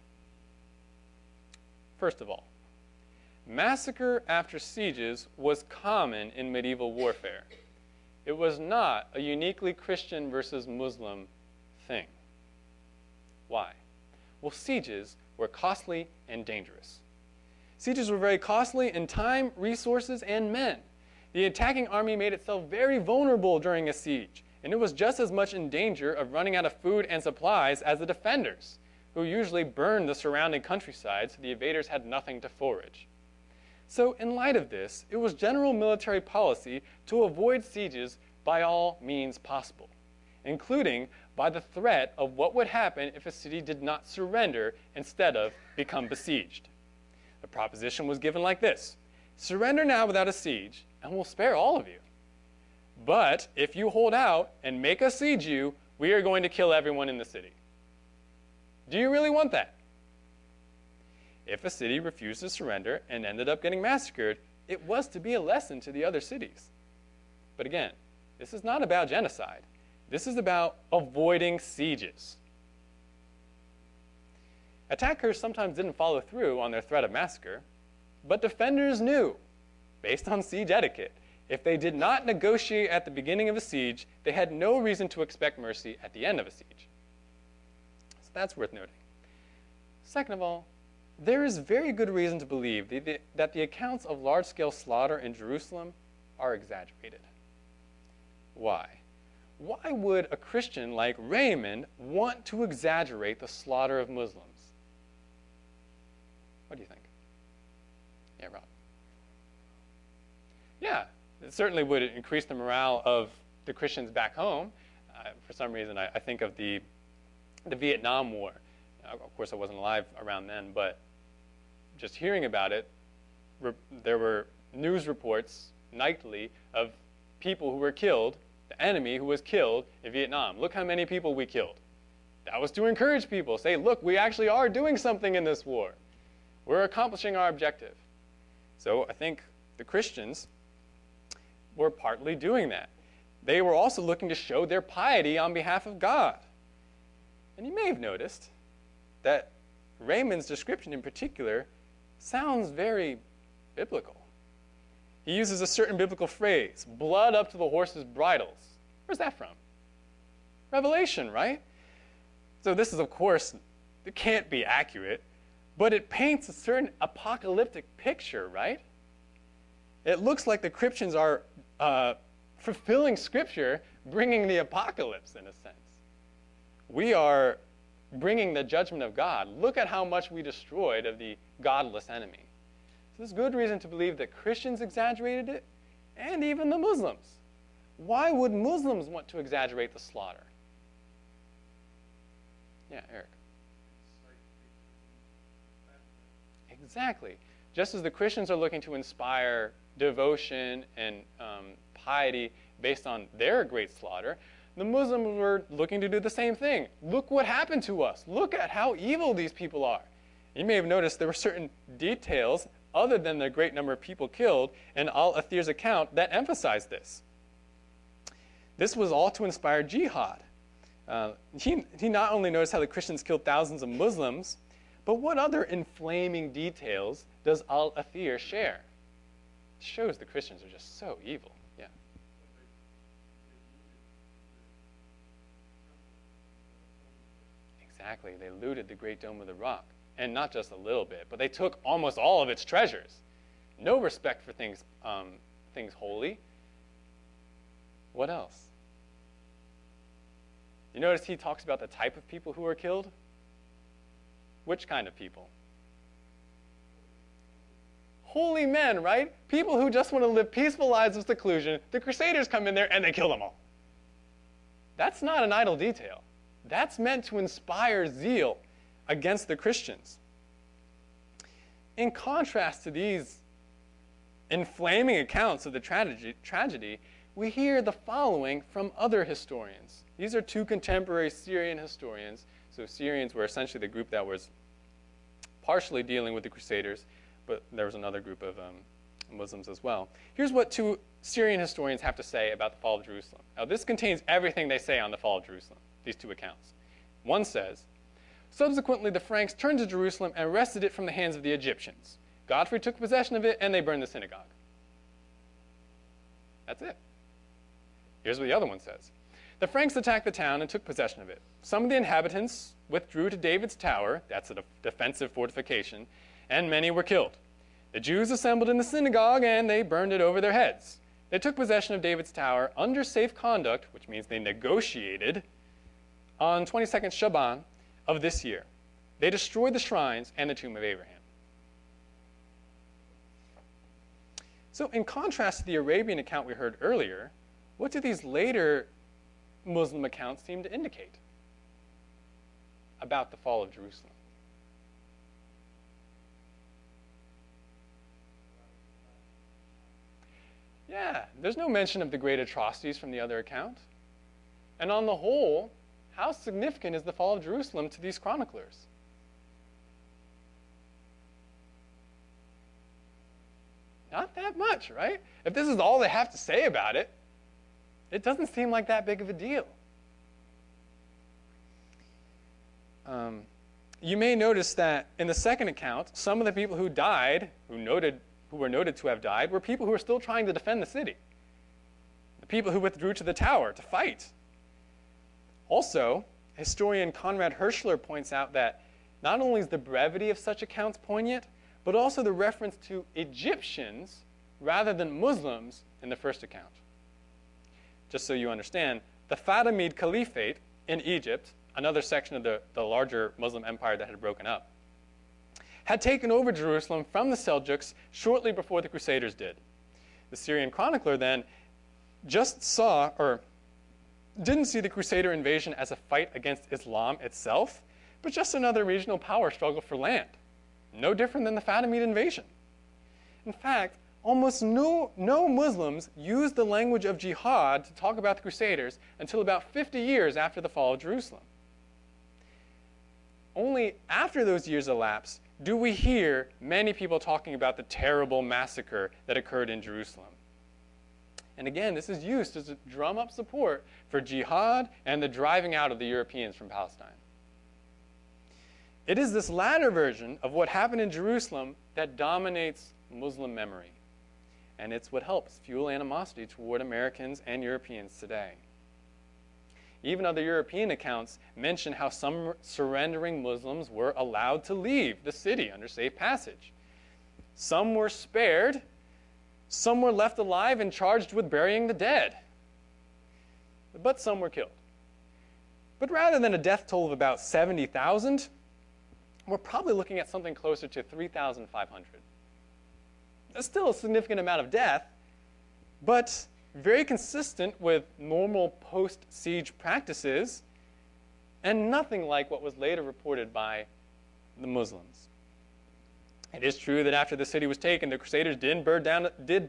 First of all, massacre after sieges was common in medieval warfare. It was not a uniquely Christian versus Muslim thing. Why? Well, sieges were costly and dangerous. Sieges were very costly in time, resources, and men. The attacking army made itself very vulnerable during a siege, and it was just as much in danger of running out of food and supplies as the defenders, who usually burned the surrounding countryside so the invaders had nothing to forage. So in light of this, it was general military policy to avoid sieges by all means possible, including by the threat of what would happen if a city did not surrender instead of become besieged. The proposition was given like this: surrender now without a siege, and we'll spare all of you. But if you hold out and make us siege you, we are going to kill everyone in the city. Do you really want that? If a city refused to surrender and ended up getting massacred, it was to be a lesson to the other cities. But again, this is not about genocide. This is about avoiding sieges. Attackers sometimes didn't follow through on their threat of massacre, but defenders knew, based on siege etiquette, if they did not negotiate at the beginning of a siege, they had no reason to expect mercy at the end of a siege. So that's worth noting. Second of all, there is very good reason to believe that the accounts of large-scale slaughter in Jerusalem are exaggerated. Why? Why would a Christian like Raymond want to exaggerate the slaughter of Muslims? What do you think? Yeah, Rob. Yeah, it certainly would increase the morale of the Christians back home. For some reason, I think of the Vietnam War. Of course, I wasn't alive around then, but just hearing about it, there were news reports nightly of people who were killed, the enemy who was killed in Vietnam. Look how many people we killed. That was to encourage people, say, look, we actually are doing something in this war. We're accomplishing our objective. So I think the Christians were partly doing that. They were also looking to show their piety on behalf of God. And you may have noticed that Raymond's description in particular sounds very biblical. He uses a certain biblical phrase, blood up to the horses' bridles. Where's that from? Revelation, right? So this is, of course, it can't be accurate, but it paints a certain apocalyptic picture, right? It looks like the Christians are fulfilling Scripture, bringing the apocalypse, in a sense. We are bringing the judgment of God. Look at how much we destroyed of the godless enemy. So there's good reason to believe that Christians exaggerated it, and even the Muslims. Why would Muslims want to exaggerate the slaughter? Yeah, Eric. Exactly. Just as the Christians are looking to inspire devotion and piety based on their great slaughter, the Muslims were looking to do the same thing. Look what happened to us. Look at how evil these people are. You may have noticed there were certain details other than the great number of people killed in Al-Athir's account that emphasized this. This was all to inspire jihad. He not only noticed how the Christians killed thousands of Muslims, but what other inflaming details does Al-Athir share? It shows the Christians are just so evil. Yeah. Exactly. They looted the Great Dome of the Rock. And not just a little bit, but they took almost all of its treasures. No respect for things holy. What else? You notice he talks about the type of people who were killed? Which kind of people? Holy men, right? People who just want to live peaceful lives of seclusion. The Crusaders come in there and they kill them all. That's not an idle detail. That's meant to inspire zeal against the Christians. In contrast to these inflaming accounts of the tragedy, we hear the following from other historians. These are two contemporary Syrian historians. So Syrians were essentially the group that was partially dealing with the Crusaders, but there was another group of Muslims as well. Here's what two Syrian historians have to say about the fall of Jerusalem. Now, this contains everything they say on the fall of Jerusalem, these two accounts. One says, subsequently, the Franks turned to Jerusalem and wrested it from the hands of the Egyptians. Godfrey took possession of it, and they burned the synagogue. That's it. Here's what the other one says. The Franks attacked the town and took possession of it. Some of the inhabitants withdrew to David's tower, that's a defensive fortification, and many were killed. The Jews assembled in the synagogue, and they burned it over their heads. They took possession of David's tower under safe conduct, which means they negotiated, on 22nd Shaban of this year. They destroyed the shrines and the tomb of Abraham. So in contrast to the Arabian account we heard earlier, what do these later Muslim accounts seem to indicate about the fall of Jerusalem? Yeah, there's no mention of the great atrocities from the other account. And on the whole, how significant is the fall of Jerusalem to these chroniclers? Not that much, right? If this is all they have to say about it, it doesn't seem like that big of a deal. You may notice that in the second account, some of the people who died, who were noted to have died, were people who were still trying to defend the city. The people who withdrew to the tower to fight. Also, historian Conrad Hirschler points out that not only is the brevity of such accounts poignant, but also the reference to Egyptians rather than Muslims in the first account. Just so you understand, the Fatimid Caliphate in Egypt, another section of the larger Muslim empire that had broken up, had taken over Jerusalem from the Seljuks shortly before the Crusaders did. The Syrian chronicler then just saw, or didn't see the Crusader invasion as a fight against Islam itself, but just another regional power struggle for land. No different than the Fatimid invasion. In fact, almost no Muslims used the language of jihad to talk about the Crusaders until about 50 years after the fall of Jerusalem. Only after those years elapse do we hear many people talking about the terrible massacre that occurred in Jerusalem. And again, this is used to drum up support for jihad and the driving out of the Europeans from Palestine. It is this latter version of what happened in Jerusalem that dominates Muslim memory. And it's what helps fuel animosity toward Americans and Europeans today. Even other European accounts mention how some surrendering Muslims were allowed to leave the city under safe passage. Some were spared, some were left alive and charged with burying the dead. But some were killed. But rather than a death toll of about 70,000, we're probably looking at something closer to 3,500. That's still a significant amount of death, but very consistent with normal post-siege practices and nothing like what was later reported by the Muslims. It is true that after the city was taken, the Crusaders did burn down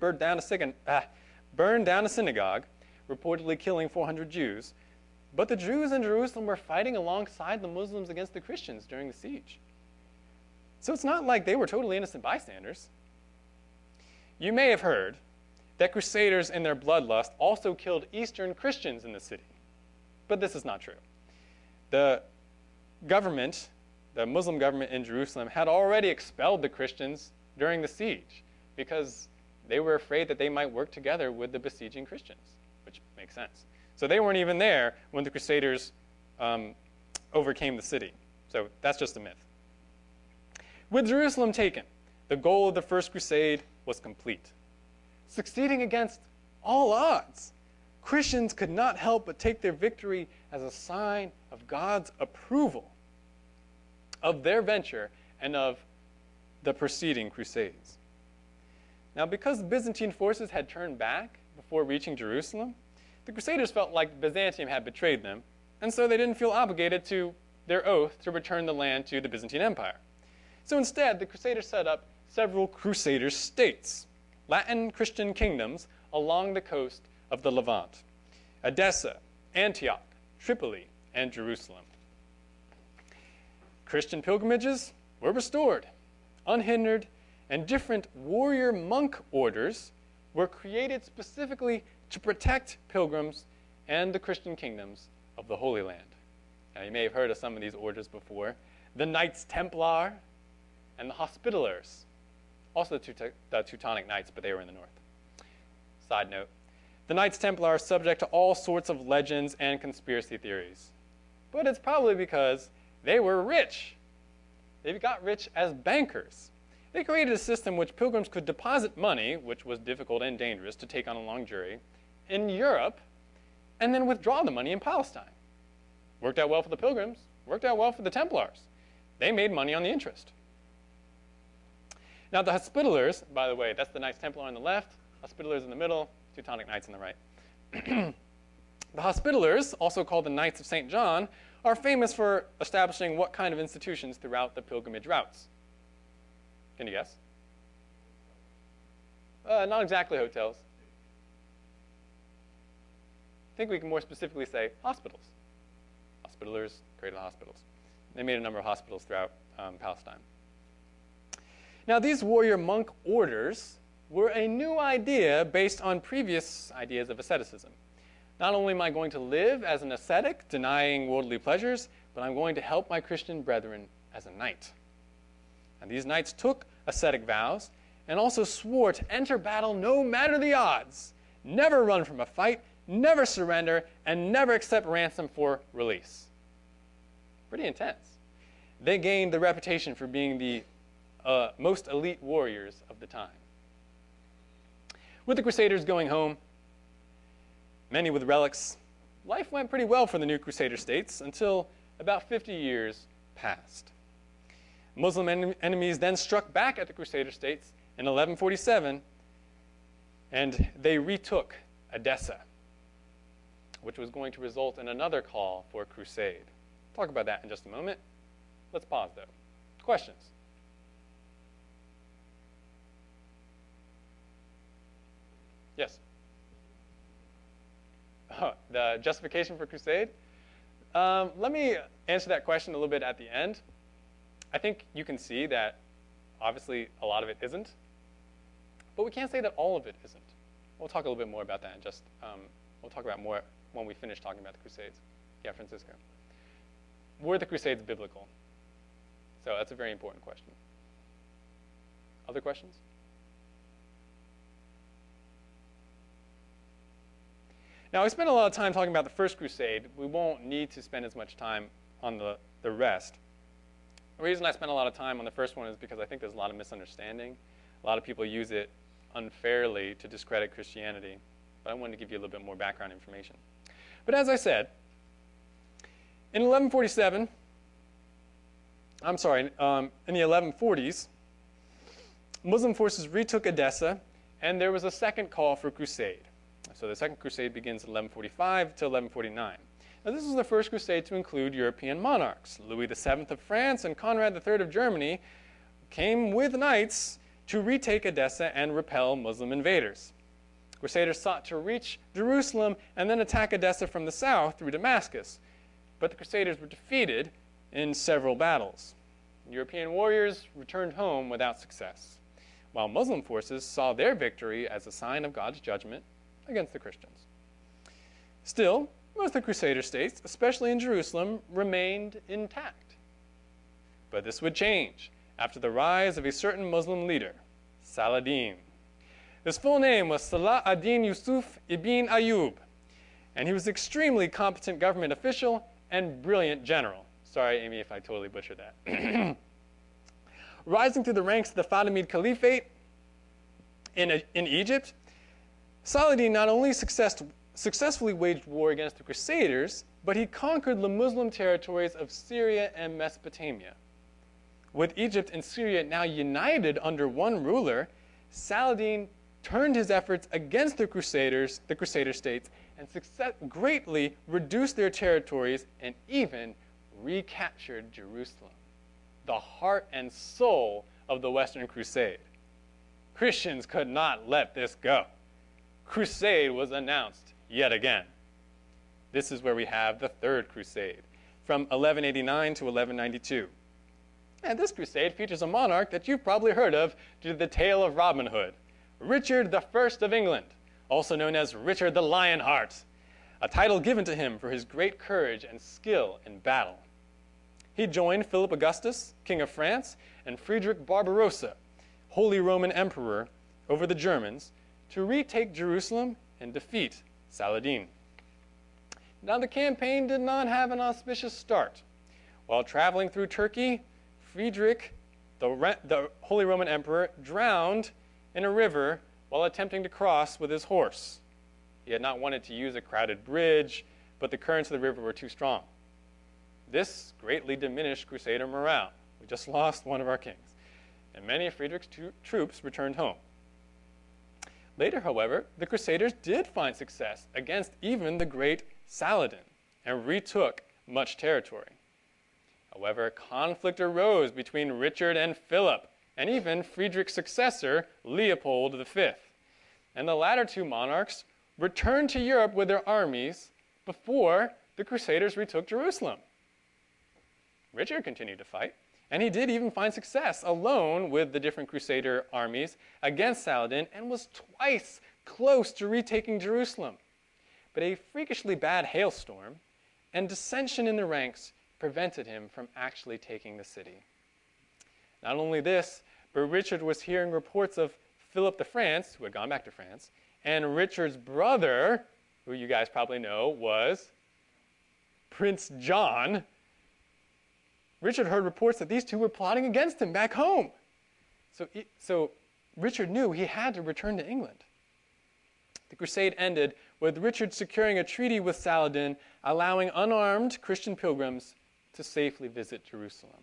a synagogue, reportedly killing 400 Jews. But the Jews in Jerusalem were fighting alongside the Muslims against the Christians during the siege. So it's not like they were totally innocent bystanders. You may have heard that Crusaders in their bloodlust also killed Eastern Christians in the city. But this is not true. The government, the Muslim government in Jerusalem, had already expelled the Christians during the siege because they were afraid that they might work together with the besieging Christians, which makes sense. So they weren't even there when the Crusaders overcame the city. So that's just a myth. With Jerusalem taken, the goal of the First Crusade was complete. Succeeding against all odds, Christians could not help but take their victory as a sign of God's approval of their venture and of the preceding crusades. Now, because the Byzantine forces had turned back before reaching Jerusalem, the Crusaders felt like Byzantium had betrayed them, and so they didn't feel obligated to their oath to return the land to the Byzantine Empire. So instead, the Crusaders set up several Crusader states, Latin Christian kingdoms along the coast of the Levant: Edessa, Antioch, Tripoli, and Jerusalem. Christian pilgrimages were restored, unhindered, and different warrior monk orders were created specifically to protect pilgrims and the Christian kingdoms of the Holy Land. Now, you may have heard of some of these orders before: the Knights Templar and the Hospitallers. Also the Teutonic Knights, but they were in the north. Side note: the Knights Templar are subject to all sorts of legends and conspiracy theories. But it's probably because they were rich. They got rich as bankers. They created a system which pilgrims could deposit money, which was difficult and dangerous to take on a long journey, in Europe, and then withdraw the money in Palestine. Worked out well for the pilgrims, worked out well for the Templars. They made money on the interest. Now, the Hospitallers, by the way, that's the Knights Templar on the left, Hospitallers in the middle, Teutonic Knights on the right. The Hospitallers, also called the Knights of St. John, are famous for establishing what kind of institutions throughout the pilgrimage routes? Can you guess? Not exactly hotels. I think we can more specifically say hospitals. Hospitallers created hospitals. They made a number of hospitals throughout Palestine. Now, these warrior monk orders were a new idea based on previous ideas of asceticism. Not only am I going to live as an ascetic, denying worldly pleasures, but I'm going to help my Christian brethren as a knight. And these knights took ascetic vows and also swore to enter battle no matter the odds, never run from a fight, never surrender, and never accept ransom for release. Pretty intense. They gained the reputation for being the most elite warriors of the time. With the Crusaders going home, many with relics, life went pretty well for the new Crusader states until about 50 years passed. Muslim enemies then struck back at the Crusader states in 1147, and they retook Edessa, which was going to result in another call for a crusade. I'll talk about that in just a moment. Let's pause, though. Questions? Yes? The justification for crusade? Let me answer that question a little bit at the end. I think you can see that obviously a lot of it isn't, but we can't say that all of it isn't. We'll talk a little bit more about that in just, we'll talk about more when we finish talking about the Crusades. Yeah, Francisco. Were the Crusades biblical? So that's a very important question. Other questions? Now, we spent a lot of time talking about the First Crusade. We won't need to spend as much time on the rest. The reason I spent a lot of time on the first one is because I think there's a lot of misunderstanding. A lot of people use it unfairly to discredit Christianity. But I wanted to give you a little bit more background information. But as I said, in 1147, in the 1140s, Muslim forces retook Edessa, and there was a second call for crusade. So the Second Crusade begins in 1145 to 1149. Now, this was the first crusade to include European monarchs. Louis VII of France and Conrad III of Germany came with knights to retake Edessa and repel Muslim invaders. Crusaders sought to reach Jerusalem and then attack Edessa from the south through Damascus, but the Crusaders were defeated in several battles. European warriors returned home without success, while Muslim forces saw their victory as a sign of God's judgment against the Christians. Still, most of the Crusader states, especially in Jerusalem, remained intact. But this would change after the rise of a certain Muslim leader, Saladin. His full name was Salah ad-Din Yusuf ibn Ayyub, and he was an extremely competent government official and brilliant general. Sorry, Amy, if I totally butchered that. Rising through the ranks of the Fatimid Caliphate in Egypt, Saladin not only successfully waged war against the Crusaders, but he conquered the Muslim territories of Syria and Mesopotamia. With Egypt and Syria now united under one ruler, Saladin turned his efforts against the Crusader states and greatly reduced their territories and even recaptured Jerusalem, the heart and soul of the Western Crusade. Christians could not let this go. Crusade was announced yet again. This is where we have the Third Crusade, from 1189 to 1192. And this crusade features a monarch that you've probably heard of due to the tale of Robin Hood, Richard I of England, also known as Richard the Lionheart, a title given to him for his great courage and skill in battle. He joined Philip Augustus, King of France, and Friedrich Barbarossa, Holy Roman Emperor, over the Germans to retake Jerusalem and defeat Saladin. Now, the campaign did not have an auspicious start. While traveling through Turkey, Friedrich, the Holy Roman Emperor, drowned in a river while attempting to cross with his horse. He had not wanted to use a crowded bridge, but the currents of the river were too strong. This greatly diminished Crusader morale. We just lost one of our kings. And many of Friedrich's troops returned home. Later, however, the Crusaders did find success against even the great Saladin and retook much territory. However, conflict arose between Richard and Philip, and even Friedrich's successor, Leopold V. And the latter two monarchs returned to Europe with their armies before the Crusaders retook Jerusalem. Richard continued to fight, and he did even find success alone with the different Crusader armies against Saladin and was twice close to retaking Jerusalem. But a freakishly bad hailstorm and dissension in the ranks prevented him from actually taking the city. Not only this, but Richard was hearing reports of Philip of France, who had gone back to France, and Richard's brother, who you guys probably know was Prince John. Richard heard reports that these two were plotting against him back home. So Richard knew he had to return to England. The crusade ended with Richard securing a treaty with Saladin, allowing unarmed Christian pilgrims to safely visit Jerusalem.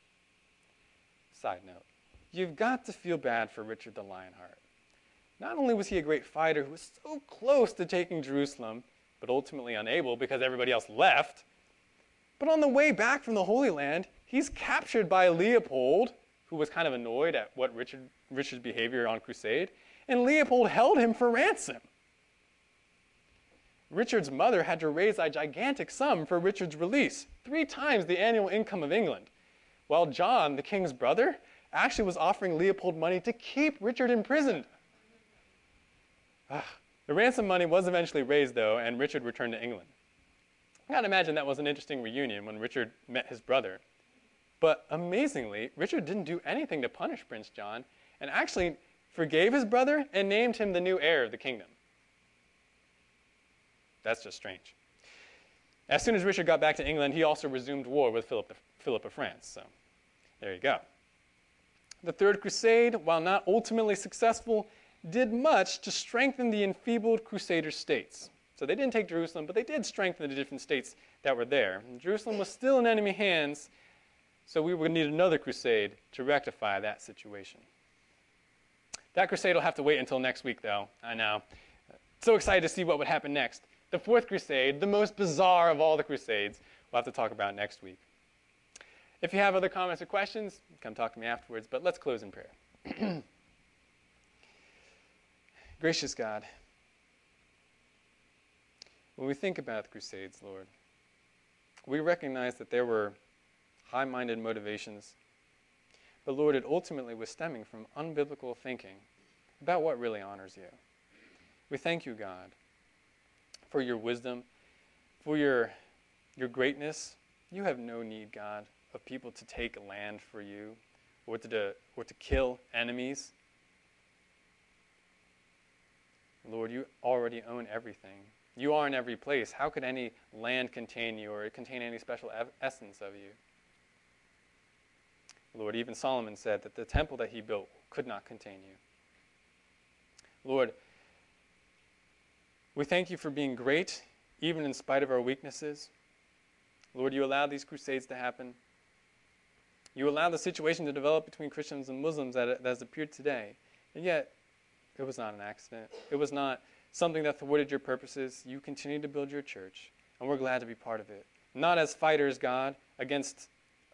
Side note, you've got to feel bad for Richard the Lionheart. Not only was he a great fighter who was so close to taking Jerusalem, but ultimately unable because everybody else left, but on the way back from the Holy Land, he's captured by Leopold, who was kind of annoyed at what Richard's behavior on crusade, and Leopold held him for ransom. Richard's mother had to raise a gigantic sum for Richard's release, 3 times the annual income of England, while John, the king's brother, actually was offering Leopold money to keep Richard imprisoned. The ransom money was eventually raised, though, and Richard returned to England. I gotta imagine that was an interesting reunion when Richard met his brother. But amazingly, Richard didn't do anything to punish Prince John, and actually forgave his brother and named him the new heir of the kingdom. That's just strange. As soon as Richard got back to England, he also resumed war with Philip of France. So there you go. The Third Crusade, while not ultimately successful, did much to strengthen the enfeebled Crusader states. So they didn't take Jerusalem, but they did strengthen the different states that were there. And Jerusalem was still in enemy hands, so we would need another crusade to rectify that situation. That crusade will have to wait until next week, though. I know. So excited to see what would happen next. the fourth crusade, the most bizarre of all the crusades, we'll have to talk about next week. If you have other comments or questions, come talk to me afterwards, but let's close in prayer. Gracious God, when we think about the Crusades, Lord, we recognize that there were high-minded motivations, but Lord, it ultimately was stemming from unbiblical thinking about what really honors you. We thank you, God, for your wisdom, for your greatness. You have no need, God, of people to take land for you or to kill enemies. Lord, you already own everything. You are in every place. How could any land contain you or contain any special essence of you? Lord, even Solomon said that the temple that he built could not contain you. Lord, we thank you for being great, even in spite of our weaknesses. Lord, you allowed these crusades to happen. You allowed the situation to develop between Christians and Muslims that has appeared today. And yet, it was not an accident. It was not something that thwarted your purposes. You continue to build your church, and we're glad to be part of it. Not as fighters, God, against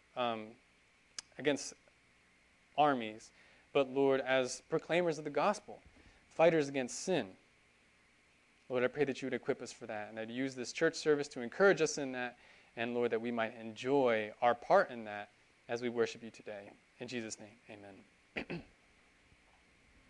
armies, but, Lord, as proclaimers of the gospel, fighters against sin. Lord, I pray that you would equip us for that, and that you use this church service to encourage us in that, and, Lord, that we might enjoy our part in that as we worship you today. In Jesus' name, amen.